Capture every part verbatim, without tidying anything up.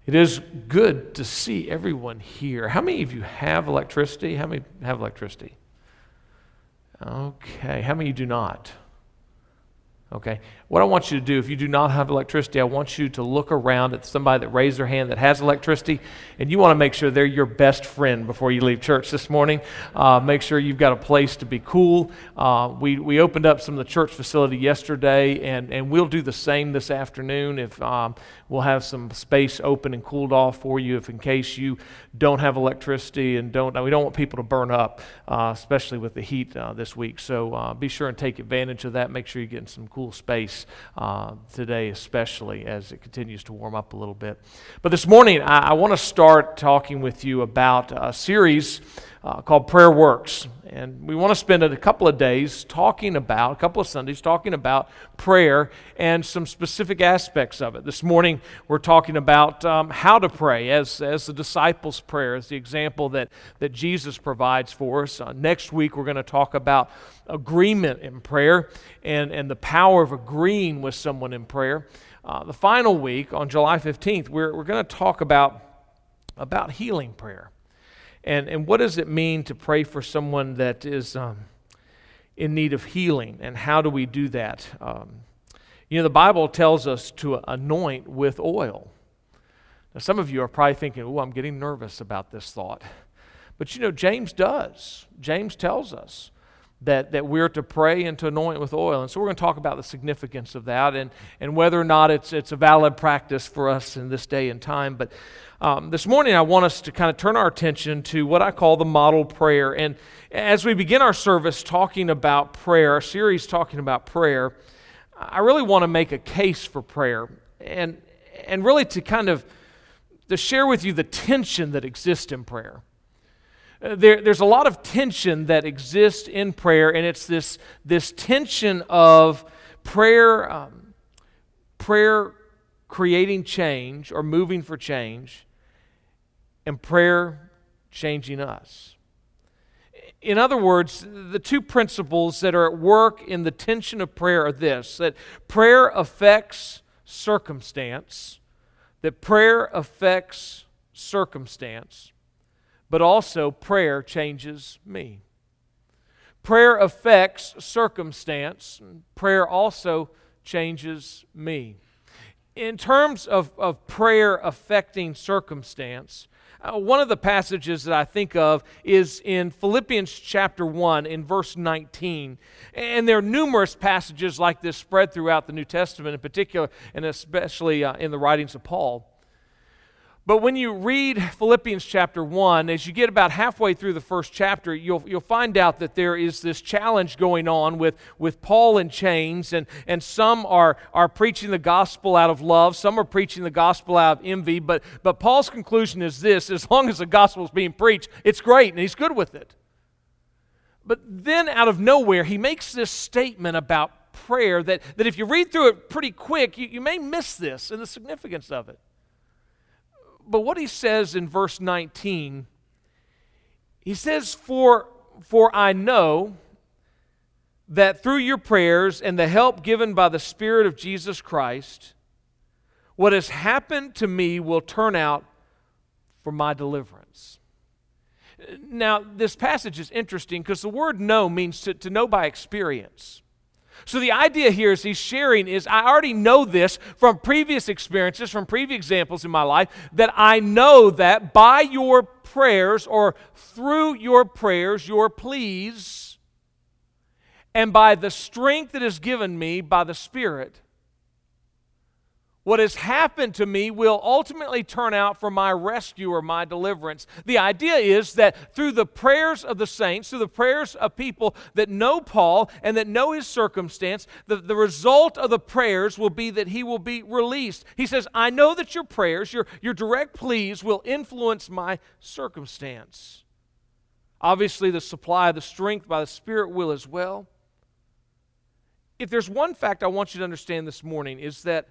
It is good to see everyone here. How many of you have electricity? How many have electricity? Okay. How many do not? Okay. What I want you to do, if you do not have electricity, I want you to look around at somebody that raised their hand that has electricity, and you want to make sure they're your best friend before you leave church this morning. Uh, make sure you've got a place to be cool. Uh, we we opened up some of the church facility yesterday, and, and we'll do the same this afternoon. If um, we'll have some space open and cooled off for you, if in case you don't have electricity and don't, we don't want people to burn up, uh, especially with the heat uh, this week. So uh, be sure and take advantage of that. Make sure you're getting some cool space uh, today, especially as it continues to warm up a little bit. But this morning, I, I want to start talking with you about a series uh, called Prayer Works. And we want to spend a couple of days talking about, a couple of Sundays, talking about prayer and some specific aspects of it. This morning, we're talking about um, how to pray as, as the disciples' prayer, as the example that, that Jesus provides for us. Uh, next week, we're going to talk about agreement in prayer and, and the power of agreeing with someone in prayer. Uh, the final week, on July fifteenth, we're, we're going to talk about, about healing prayer. And and what does it mean to pray for someone that is um, in need of healing, and how do we do that? Um, you know, the Bible tells us to anoint with oil. Now, some of you are probably thinking, oh, I'm getting nervous about this thought. But you know, James does. James tells us that, that we're to pray and to anoint with oil. And so we're going to talk about the significance of that and, and whether or not it's it's a valid practice for us in this day and time. But um, this morning I want us to kind of turn our attention to what I call the model prayer. And as we begin our service talking about prayer, our series talking about prayer, I really want to make a case for prayer and and really to kind of to share with you the tension that exists in prayer. Uh, there, there's a lot of tension that exists in prayer, and it's this, this tension of prayer, um, prayer creating change or moving for change, and prayer changing us. In other words, the two principles that are at work in the tension of prayer are this, that prayer affects circumstance, that prayer affects circumstance, but also prayer changes me. Prayer affects circumstance. Prayer also changes me. In terms of, of prayer affecting circumstance, uh, one of the passages that I think of is in Philippians chapter one in verse nineteen. And there are numerous passages like this spread throughout the New Testament in particular, and especially uh, in the writings of Paul. But when you read Philippians chapter one, as you get about halfway through the first chapter, you'll you'll find out that there is this challenge going on with, with Paul in chains, and, and some are, are preaching the gospel out of love, some are preaching the gospel out of envy, but, but Paul's conclusion is this: as long as the gospel is being preached, it's great, and he's good with it. But then out of nowhere, he makes this statement about prayer that, that if you read through it pretty quick, you, you may miss this and the significance of it. But what he says in verse nineteen, he says, for, for I know that through your prayers and the help given by the Spirit of Jesus Christ, what has happened to me will turn out for my deliverance. Now, this passage is interesting because the word know means to, to know by experience. So the idea here is he's sharing is, I already know this from previous experiences, from previous examples in my life, that I know that by your prayers or through your prayers, your pleas, and by the strength that is given me by the Spirit, what has happened to me will ultimately turn out for my rescue or my deliverance. The idea is that through the prayers of the saints, through the prayers of people that know Paul and that know his circumstance, the, the result of the prayers will be that he will be released. He says, I know that your prayers, your, your direct pleas will influence my circumstance. Obviously, the supply of the strength by the Spirit will as well. If there's one fact I want you to understand this morning is that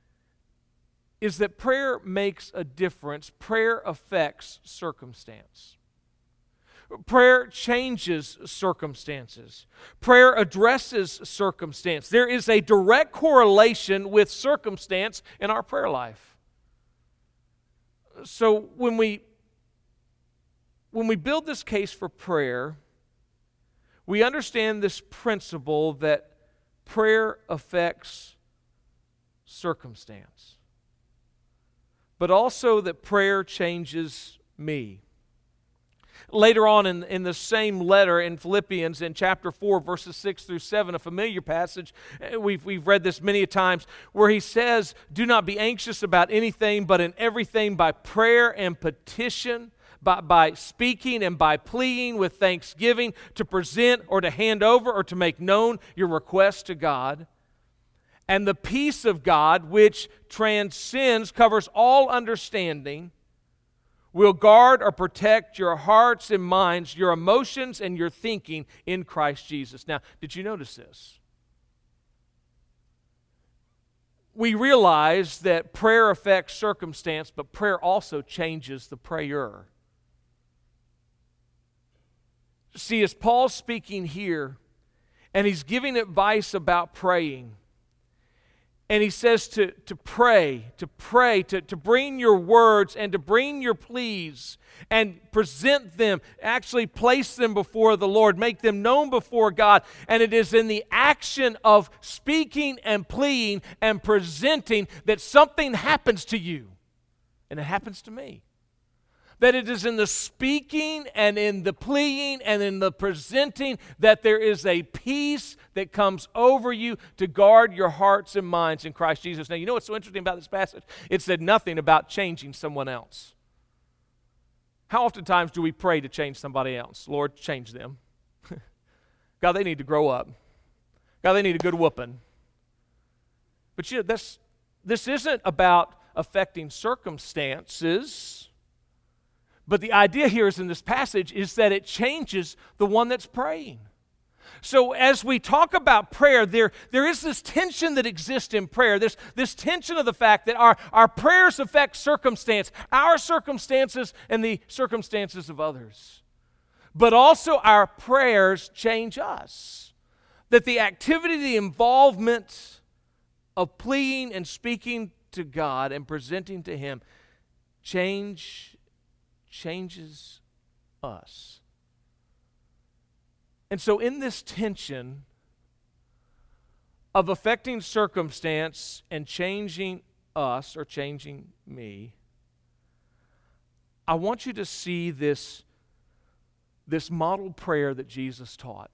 is that prayer makes a difference. Prayer affects circumstance. Prayer changes circumstances. Prayer addresses circumstance. There is a direct correlation with circumstance in our prayer life. So when we when we build this case for prayer, we understand this principle that prayer affects circumstance, but also that prayer changes me. Later on in, in the same letter in Philippians, in chapter four, verses six through seven, a familiar passage, we've, we've read this many a times, where he says, "Do not be anxious about anything, but in everything by prayer and petition, by, by speaking and by pleading with thanksgiving, to present or to hand over or to make known your requests to God. And the peace of God, which transcends, covers all understanding, will guard or protect your hearts and minds, your emotions and your thinking in Christ Jesus." Now, did you notice this? We realize that prayer affects circumstance, but prayer also changes the prayer. See, as Paul's speaking here, and he's giving advice about praying, and he says to, to pray, to pray, to, to bring your words and to bring your pleas and present them, actually place them before the Lord, make them known before God. And it is in the action of speaking and pleading and presenting that something happens to you. And it happens to me. That it is in the speaking and in the pleading and in the presenting that there is a peace that comes over you to guard your hearts and minds in Christ Jesus. Now, you know what's so interesting about this passage? It said nothing about changing someone else. How oftentimes do we pray to change somebody else? Lord, change them. God, they need to grow up. God, they need a good whooping. But you know, this, this isn't about affecting circumstances. But the idea here is in this passage is that it changes the one that's praying. So as we talk about prayer, there, there is this tension that exists in prayer. There's this tension of the fact that our, our prayers affect circumstance, our circumstances and the circumstances of others. But also our prayers change us. That the activity, the involvement of pleading and speaking to God and presenting to Him change changes us. And so in this tension of affecting circumstance and changing us or changing me, I want you to see this, this model prayer that Jesus taught.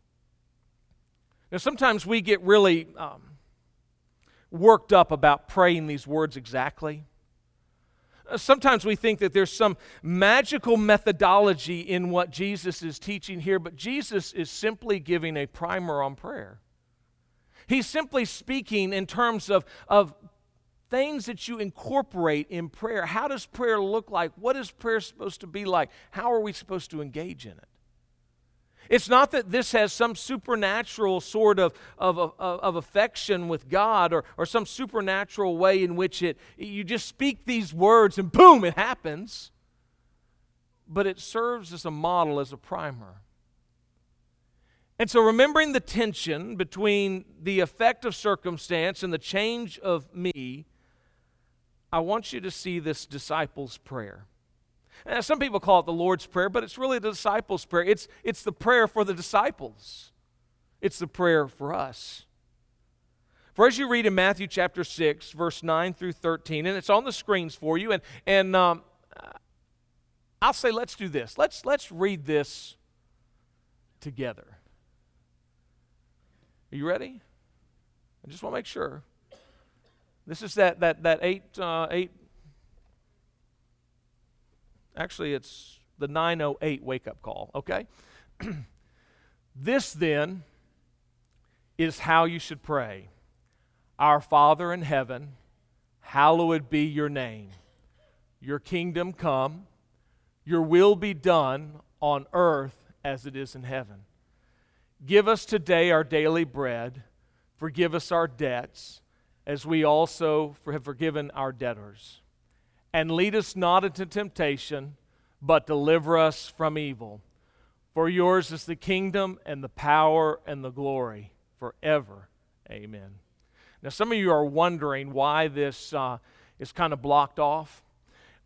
Now sometimes we get really um, worked up about praying these words exactly. Sometimes we think that there's some magical methodology in what Jesus is teaching here, but Jesus is simply giving a primer on prayer. He's simply speaking in terms of, of things that you incorporate in prayer. How does prayer look like? What is prayer supposed to be like? How are we supposed to engage in it? It's not that this has some supernatural sort of, of, of, of affection with God or, or some supernatural way in which it you just speak these words and boom, it happens. But it serves as a model, as a primer. And so remembering the tension between the effect of circumstance and the change of me, I want you to see this disciples' prayer. Now, some people call it the Lord's Prayer, but it's really the disciples' prayer. It's, it's the prayer for the disciples. It's the prayer for us. For as you read in Matthew chapter six, verse nine through thirteen, and it's on the screens for you, and, and um, I'll say let's do this. Let's, let's read this together. Are you ready? I just want to make sure. This is that, that, that eight... Uh, eight Actually, it's the nine oh eight wake-up call, okay? This, then, is how you should pray. Our Father in heaven, hallowed be your name. Your kingdom come, your will be done on earth as it is in heaven. Give us today our daily bread. Forgive us our debts, as we also have forgiven our debtors. And lead us not into temptation, but deliver us from evil. For yours is the kingdom and the power and the glory forever. Amen. Now, some of you are wondering why this uh, is kind of blocked off.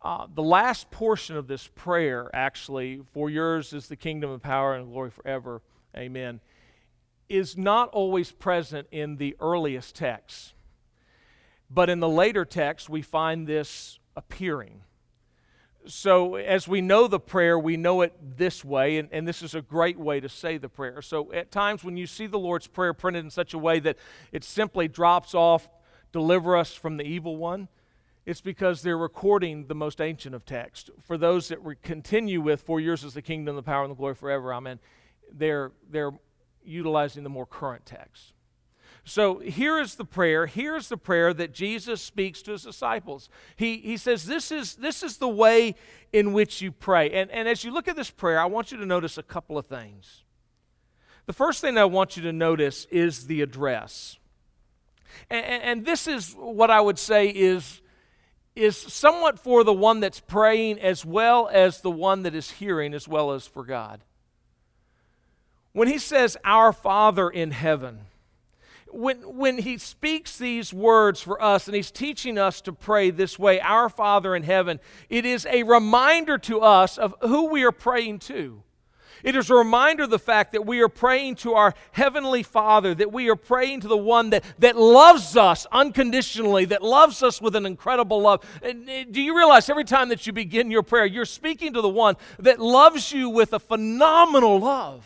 Uh, the last portion of this prayer, actually, for yours is the kingdom and power and glory forever, amen, is not always present in the earliest texts. But in the later texts, we find this appearing. So as we know the prayer, we know it this way, and, and this is a great way to say the prayer. So at times when you see the Lord's Prayer printed in such a way that it simply drops off, deliver us from the evil one, it's because they're recording the most ancient of texts. For those that we continue with, for yours is the kingdom, the power, and the glory forever, amen, they're, they're utilizing the more current text. So here is the prayer. Here's the prayer that Jesus speaks to his disciples. He, he says, this is, this is the way in which you pray. And, and as you look at this prayer, I want you to notice a couple of things. The first thing I want you to notice is the address. And, and this is what I would say is is somewhat for the one that's praying as well as the one that is hearing as well as for God. When he says, our Father in heaven, when, when he speaks these words for us and he's teaching us to pray this way, our Father in heaven, it is a reminder to us of who we are praying to. It is a reminder of the fact that we are praying to our Heavenly Father, that we are praying to the one that, that loves us unconditionally, that loves us with an incredible love. And do you realize every time that you begin your prayer, you're speaking to the one that loves you with a phenomenal love?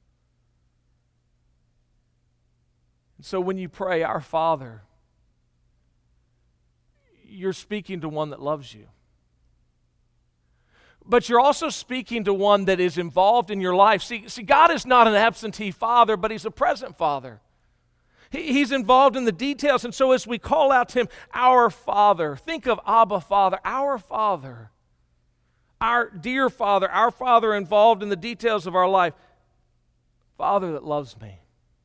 So when you pray, our Father, you're speaking to one that loves you. But you're also speaking to one that is involved in your life. See, see, God is not an absentee father, but he's a present father. He, he's involved in the details. And so as we call out to him, our Father, think of Abba Father, our Father, our dear Father, our Father involved in the details of our life. Father that loves me.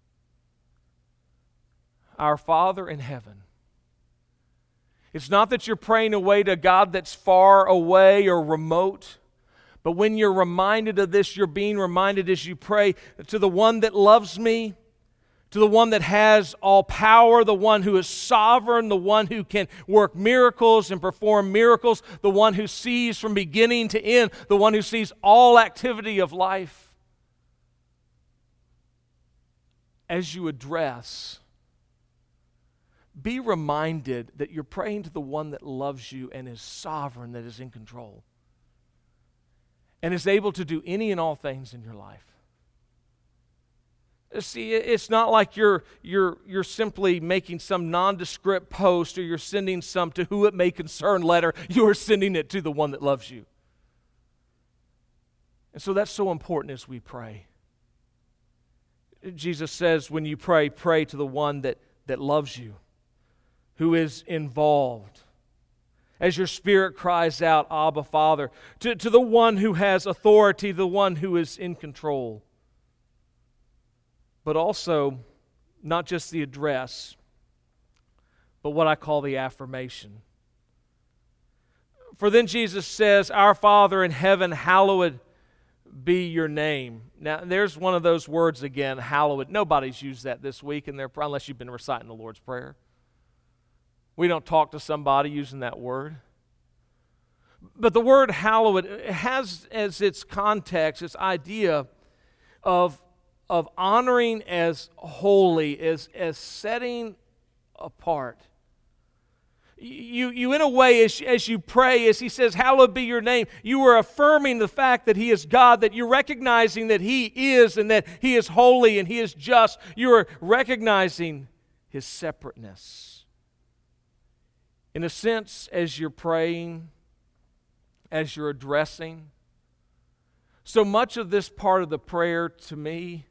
Our Father in heaven. It's not that you're praying away to God that's far away or remote, but when you're reminded of this, you're being reminded as you pray to the one that loves me, to the one that has all power, the one who is sovereign, the one who can work miracles and perform miracles, the one who sees from beginning to end, the one who sees all activity of life. As you address, be reminded that you're praying to the one that loves you and is sovereign, that is in control, and is able to do any and all things in your life. See, it's not like you're, you're, you're simply making some nondescript post or you're sending some to who it may concern letter. You are sending it to the one that loves you. And so that's so important as we pray. Jesus says when you pray, pray to the one that, that loves you, who is involved. As your spirit cries out, Abba, Father, to, to the one who has authority, the one who is in control. But also, not just the address, but what I call the affirmation. For then Jesus says, our Father in heaven, hallowed be your name. Now, there's one of those words again, hallowed. Nobody's used that this week, and unless you've been reciting the Lord's Prayer. We don't talk to somebody using that word. But the word hallowed has as its context, its idea of, of honoring as holy, as, as setting apart. You, you in a way, as, as you pray, as he says, hallowed be your name, you are affirming the fact that he is God, that you're recognizing that he is and that he is holy and he is just. You are recognizing his separateness. In a sense, as you're praying, as you're addressing, so much of this part of the prayer to me,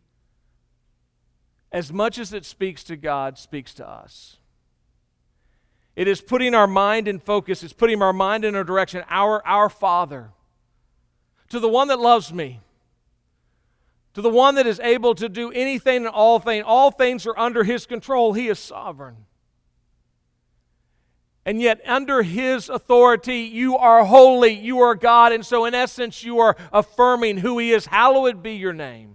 as much as it speaks to God, speaks to us. It is putting our mind in focus. It's putting our mind in a direction. Our, our Father, to the one that loves me, to the one that is able to do anything and all things. All things are under his control. He is sovereign. And yet under his authority, you are holy, you are God. And so in essence, you are affirming who he is. Hallowed be your name.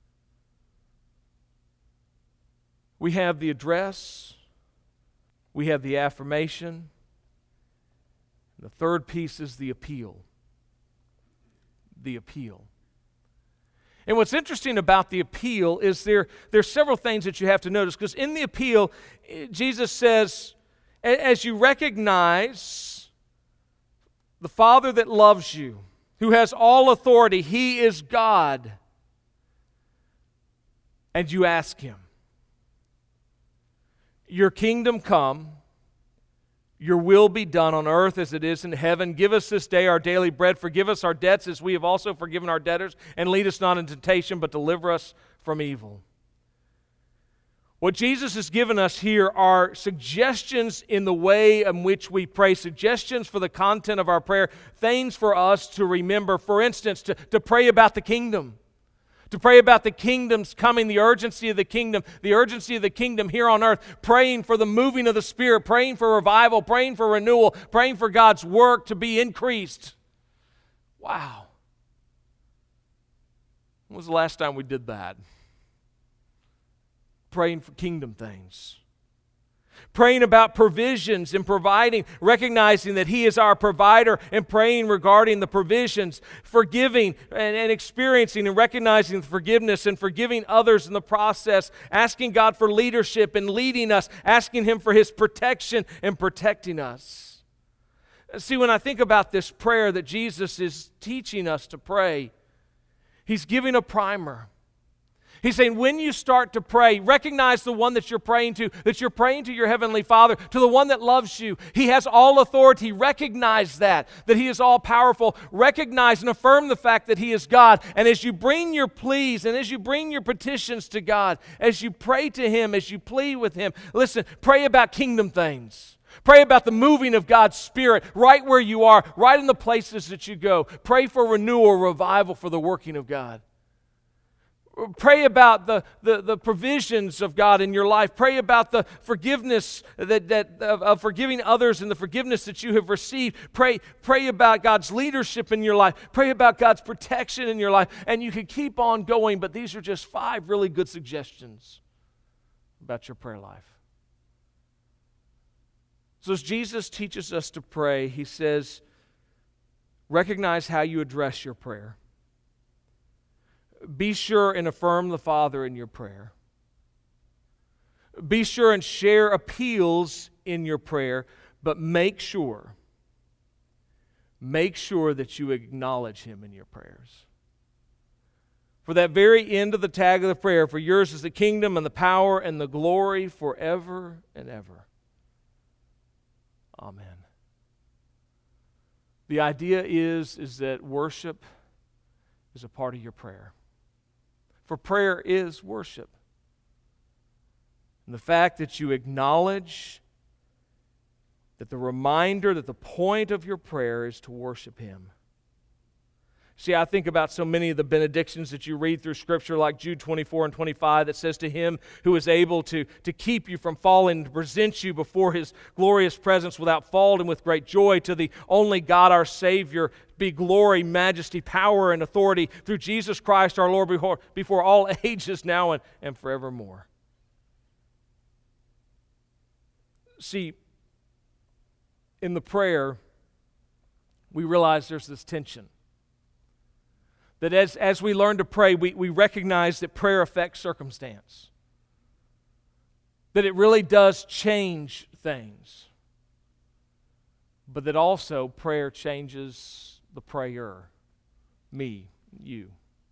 We have the address. We have the affirmation. The third piece is the appeal. The appeal. And what's interesting about the appeal is there there's several things that you have to notice, because in the appeal, Jesus says, as you recognize the Father that loves you, who has all authority, He is God, and you ask Him, your kingdom come, your will be done on earth as it is in heaven. Give us this day our daily bread. Forgive us our debts as we have also forgiven our debtors. And lead us not into temptation, but deliver us from evil. What Jesus has given us here are suggestions in the way in which we pray, suggestions for the content of our prayer, things for us to remember. For instance, to, to pray about the kingdom. To pray about the kingdom's coming, the urgency of the kingdom, the urgency of the kingdom here on earth, praying for the moving of the Spirit, praying for revival, praying for renewal, praying for God's work to be increased. Wow. When was the last time we did that? Praying for kingdom things. Praying about provisions and providing, recognizing that He is our provider, and praying regarding the provisions, forgiving and, and experiencing and recognizing the forgiveness and forgiving others in the process, asking God for leadership and leading us, asking Him for His protection and protecting us. See, when I think about this prayer that Jesus is teaching us to pray, He's giving a primer. He's saying when you start to pray, recognize the one that you're praying to, that you're praying to your Heavenly Father, to the one that loves you. He has all authority. Recognize that, that He is all powerful. Recognize and affirm the fact that He is God. And as you bring your pleas and as you bring your petitions to God, as you pray to Him, as you plead with Him, listen, pray about kingdom things. Pray about the moving of God's Spirit right where you are, right in the places that you go. Pray for renewal, revival, for the working of God. Pray about the, the, the provisions of God in your life. Pray about the forgiveness that, that of, of forgiving others and the forgiveness that you have received. Pray, pray about God's leadership in your life. Pray about God's protection in your life. And you can keep on going, but these are just five really good suggestions about your prayer life. So as Jesus teaches us to pray, He says, recognize how you address your prayer. Be sure and affirm the Father in your prayer. Be sure and share appeals in your prayer, but make sure, make sure that you acknowledge Him in your prayers. For that very end of the tag of the prayer, for yours is the kingdom and the power and the glory forever and ever. Amen. The idea is, is that worship is a part of your prayer. For prayer is worship. And the fact that you acknowledge that the reminder that the point of your prayer is to worship Him. See, I think about so many of the benedictions that you read through Scripture, like Jude twenty-four and twenty-five, that says, to Him who is able to, to keep you from falling, to present you before His glorious presence without fault and with great joy, to the only God our Savior, be glory, majesty, power, and authority through Jesus Christ our Lord before, before all ages, now and, and forevermore. See, in the prayer, we realize there's this tension. That as, as we learn to pray, we, we recognize that prayer affects circumstance. That it really does change things. But that also prayer changes the prayer, me, you.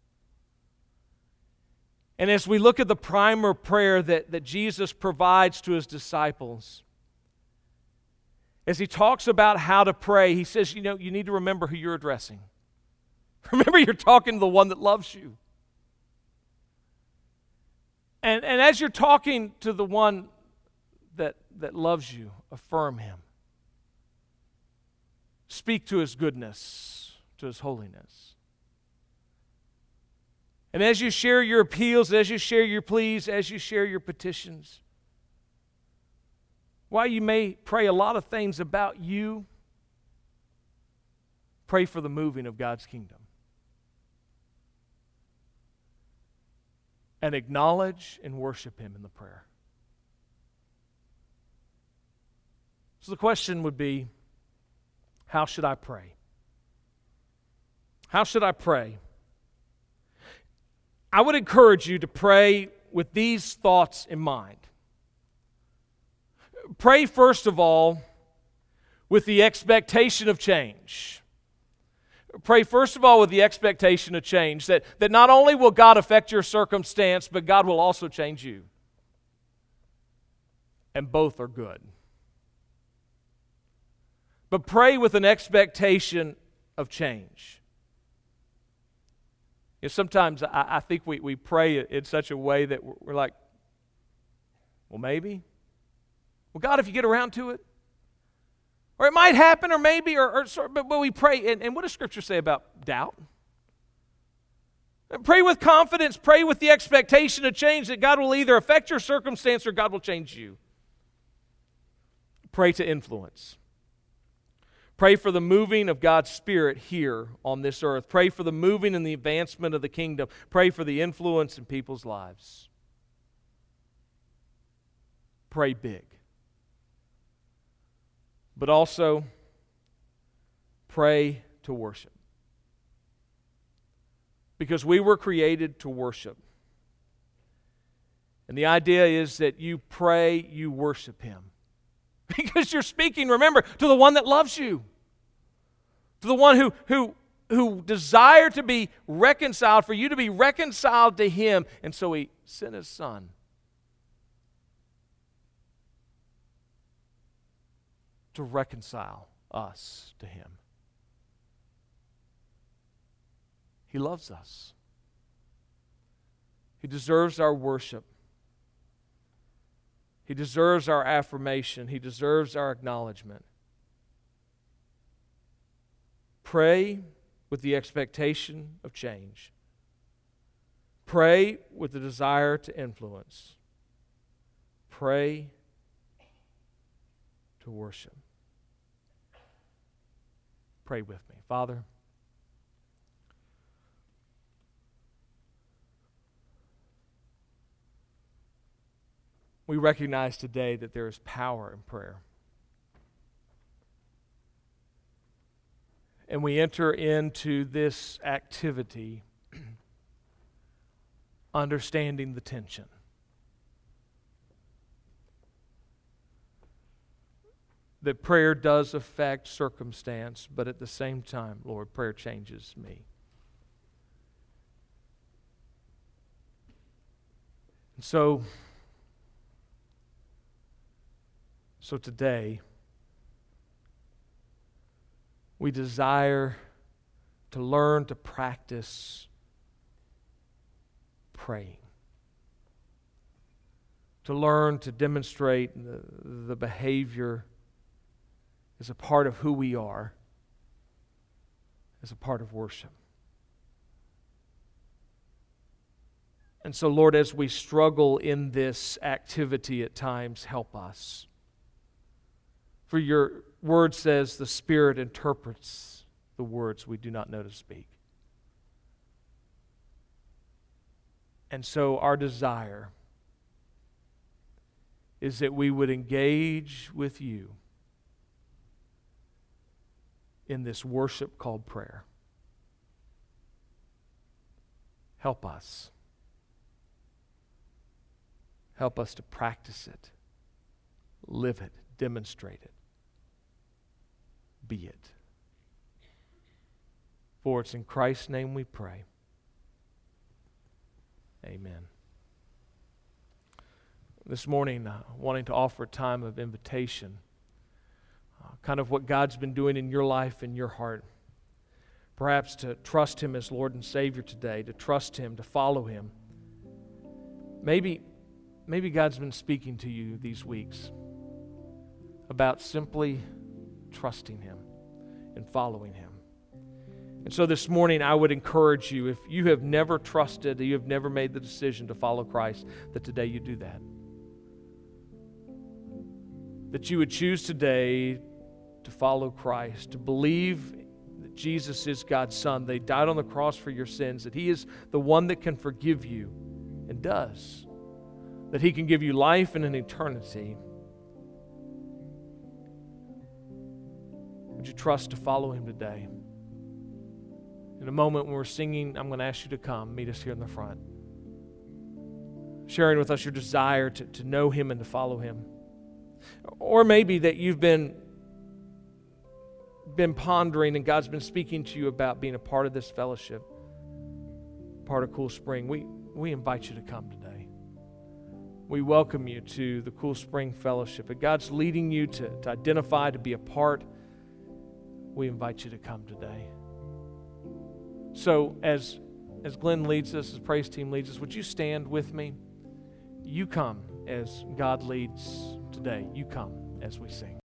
And as we look at the primer prayer that, that Jesus provides to His disciples, as He talks about how to pray, He says, you know, you need to remember who you're addressing. Remember, you're talking to the one that loves you. And, and as you're talking to the one that, that loves you, affirm Him. Speak to His goodness, to His holiness. And as you share your appeals, as you share your pleas, as you share your petitions, while you may pray a lot of things about you, pray for the moving of God's kingdom. And acknowledge and worship Him in the prayer. So the question would be, How should I pray? How should I pray? I would encourage you to pray with these thoughts in mind. Pray, first of all, with the expectation of change. Pray, first of all, with the expectation of change, that, that not only will God affect your circumstance, but God will also change you. And both are good. But pray with an expectation of change. You know, sometimes I, I think we, we pray in such a way that we're, we're like, well, maybe. Well, God, if you get around to it. Or it might happen, or maybe, or, or but, but we pray. And, and what does Scripture say about doubt? Pray with confidence. Pray with the expectation of change that God will either affect your circumstance or God will change you. Pray to influence. Pray for the moving of God's Spirit here on this earth. Pray for the moving and the advancement of the kingdom. Pray for the influence in people's lives. Pray big. But also, pray to worship. Because we were created to worship. And the idea is that you pray, you worship Him. Because you're speaking, remember, to the one that loves you. To the one who, who, who desired to be reconciled, for you to be reconciled to Him. And so He sent His Son to reconcile us to Him. He loves us. He deserves our worship. He deserves our affirmation. He deserves our acknowledgement. Pray with the expectation of change. Pray with the desire to influence. Pray to worship. Pray with me. Father, we recognize today that there is power in prayer. And we enter into this activity understanding the tension. That prayer does affect circumstance, but at the same time, Lord, prayer changes me. And so, so today, we desire to learn to practice praying. To learn to demonstrate the, the behavior as a part of who we are, as a part of worship. And so, Lord, as we struggle in this activity at times, help us. For your word says the Spirit interprets the words we do not know to speak. And so our desire is that we would engage with you in this worship called prayer. Help us. Help us to practice it, live it, demonstrate it, be it. For it's in Christ's name we pray. Amen. This morning, uh, wanting to offer a time of invitation, uh, kind of what God's been doing in your life and your heart. Perhaps to trust Him as Lord and Savior today, to trust Him, to follow Him. Maybe, maybe God's been speaking to you these weeks about simply trusting Him and following Him. And so this morning I would encourage you, if you have never trusted, you have never made the decision to follow Christ, that today you do that. That you would choose today to follow Christ, to believe that Jesus is God's Son, that He died on the cross for your sins, that He is the one that can forgive you and does, that He can give you life and an eternity. would you trust to follow him today? In a moment when we're singing, I'm going to ask you to come, meet us here in the front. Sharing with us your desire to, to know him and to follow him. Or maybe that you've been, been pondering and God's been speaking to you about being a part of this fellowship, part of Cool Spring. We, we invite you to come today. We welcome you to the Cool Spring Fellowship. If God's leading you to, to identify, to be a part, we invite you to come today. So as, as Glenn leads us, as the praise team leads us, would you stand with me? You come as God leads today. You come as we sing.